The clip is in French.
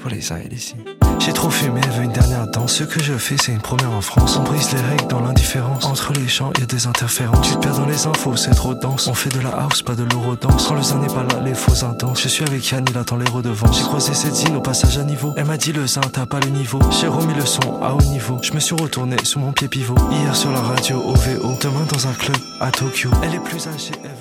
pour les uns et les y. J'ai trop fumé, elle veut une dernière danse. Ce que je fais, c'est une première en France. On brise les règles dans l'indifférence. Entre les champs, y'a des interférences. Tu te perds dans les infos, c'est trop dense. On fait de la house, pas de l'eurodance. Quand le zin n'est pas là, les faux intenses. Je suis avec Yann, il attend les redevances. J'ai croisé cette zine au passage à niveau. Elle m'a dit le zin, t'as pas le niveau. J'ai remis le son à haut niveau. Je me suis retourné sous mon pied pivot. Hier sur la radio OVO. Demain dans un club à Tokyo. Elle est plus âgée, elle veut